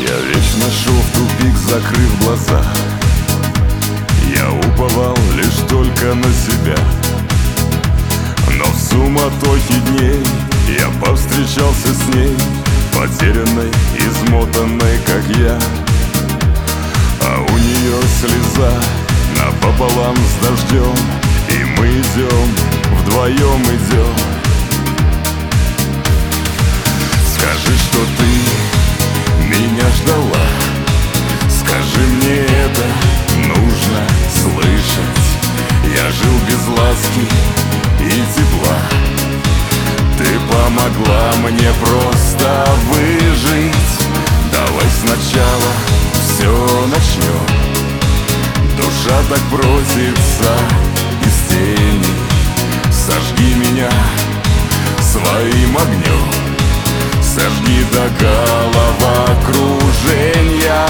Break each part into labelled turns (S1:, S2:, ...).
S1: Я вечно шел в тупик, закрыв глаза. Я уповал лишь только на себя. Но в суматохе дней я повстречался с ней, потерянной, измотанной, как я. А у нее слеза напополам с дождем, и мы идем, вдвоем идем. Скажи, что ты меня ждала, скажи, мне это нужно слышать. Я жил без ласки и тепла, ты помогла мне просто выжить. Давай сначала все начнем. Душа так просится из тени, сожги меня своим огнем, сожги до головокружения.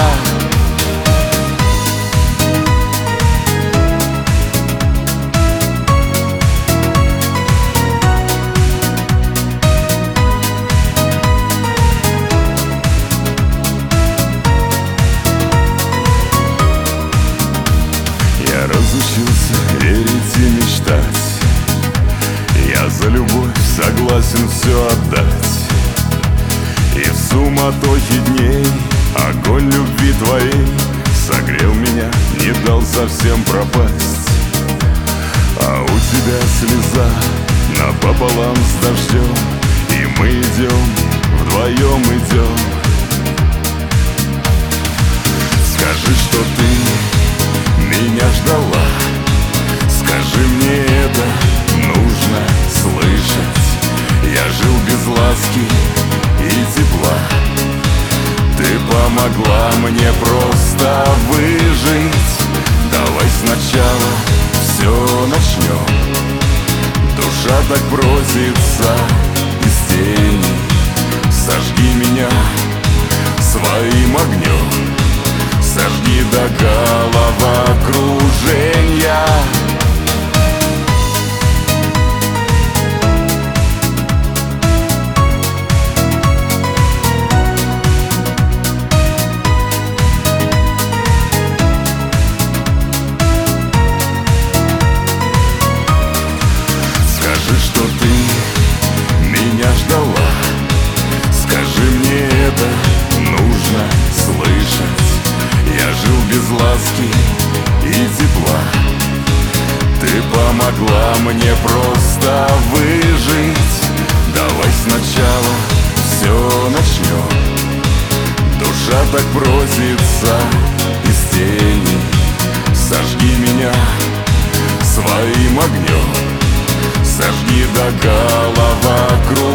S1: Я разучился верить и мечтать. Я за любовь согласен все отдать. И в суматохе дней огонь любви твоей согрел меня, не дал совсем пропасть. А у тебя слеза напополам с дождем, и мы идем, вдвоем идем. Скажи, что ты меня ждала, скажи, мне это нужно слышать. Я жил без ласки и тепла, ты помогла мне просто выжить. Давай сначала все начнем. Душа так просится из тени, сожги меня своим огнем, сожги до головокружения. Скажи, что ты меня ждала, скажи, мне это нужно слышать. Я жил без ласки и тепла, ты помогла мне просто выжить. Давай сначала все начнем. Душа так просится из тени, сожги меня своим огнем, сожги до головокружения.